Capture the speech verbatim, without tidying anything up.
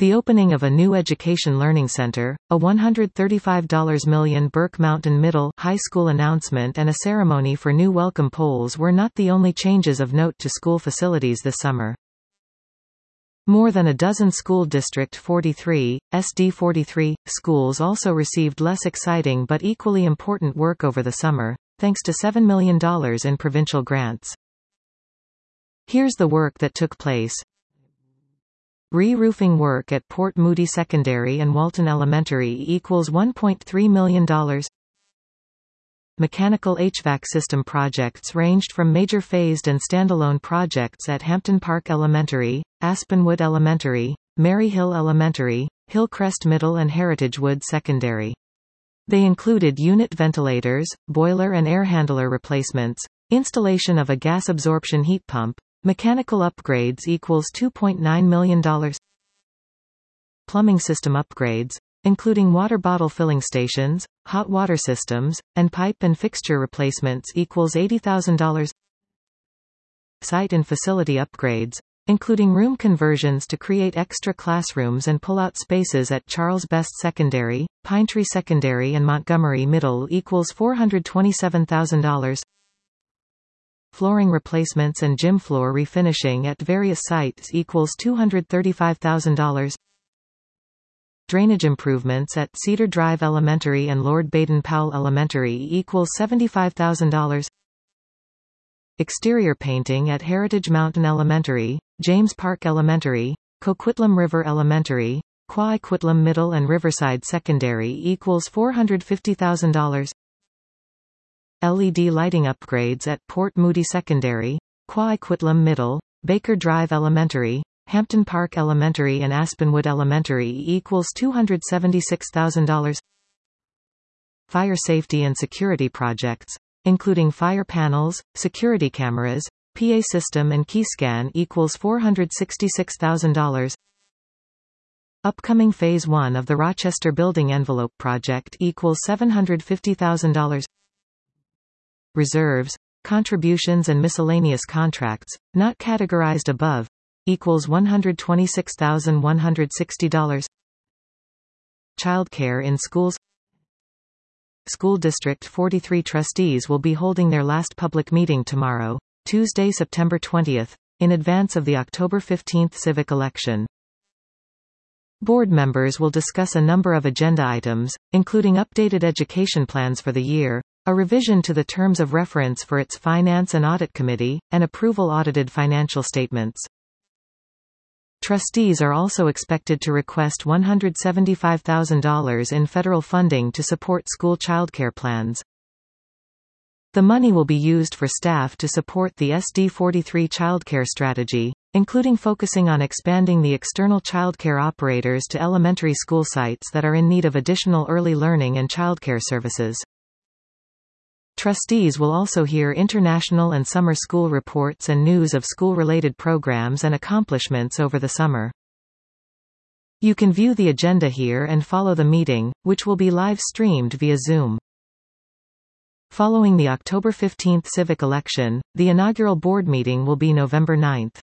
the opening of a new Education Learning Center, a one hundred thirty-five million dollars Burke Mountain Middle High School announcement and a ceremony for new welcome poles were not the only changes of note to school facilities this summer. More than a dozen School District forty-three, S D forty-three, schools also received less exciting but equally important work over the summer, thanks to seven million dollars in provincial grants. Here's the work that took place. Re-roofing work at Port Moody Secondary and Walton Elementary equals one point three million dollars. Mechanical H V A C system projects ranged from major phased and standalone projects at Hampton Park Elementary, Aspenwood Elementary, Maryhill Elementary, Hillcrest Middle and Heritagewood Secondary. They included unit ventilators, boiler and air handler replacements, installation of a gas absorption heat pump. Mechanical upgrades equals two point nine million dollars. Plumbing system upgrades, including water bottle filling stations, hot water systems, and pipe and fixture replacements equals eighty thousand dollars. Site and facility upgrades, including room conversions to create extra classrooms and pull-out spaces at Charles Best Secondary, Pinetree Secondary and Montgomery Middle equals four hundred twenty-seven thousand dollars. Flooring replacements and gym floor refinishing at various sites equals two hundred thirty-five thousand dollars. Drainage improvements at Cedar Drive Elementary and Lord Baden-Powell Elementary equals seventy-five thousand dollars. Exterior painting at Heritage Mountain Elementary, James Park Elementary, Coquitlam River Elementary, Coquitlam Middle and Riverside Secondary equals four hundred fifty thousand dollars. L E D lighting upgrades at Port Moody Secondary, Coquitlam Middle, Baker Drive Elementary, Hampton Park Elementary and Aspenwood Elementary equals two hundred seventy-six thousand dollars. Fire safety and security projects, including fire panels, security cameras, P A system and keyscan equals four hundred sixty-six thousand dollars. Upcoming Phase one of the Rochester Building Envelope Project equals seven hundred fifty thousand dollars. Reserves, contributions and miscellaneous contracts, not categorized above, equals one hundred twenty-six thousand one hundred sixty dollars. Childcare in schools. School District forty-three trustees will be holding their last public meeting tomorrow, Tuesday, September twentieth, in advance of the October fifteenth civic election. Board members will discuss a number of agenda items, including updated education plans for the year, a revision to the terms of reference for its Finance and Audit Committee, and approval audited financial statements. Trustees are also expected to request one hundred seventy-five thousand dollars in federal funding to support school childcare plans. The money will be used for staff to support the S D forty-three childcare strategy, including focusing on expanding the external childcare operators to elementary school sites that are in need of additional early learning and childcare services. Trustees will also hear international and summer school reports and news of school-related programs and accomplishments over the summer. You can view the agenda here and follow the meeting, which will be live-streamed via Zoom. Following the October fifteenth civic election, the inaugural board meeting will be November ninth.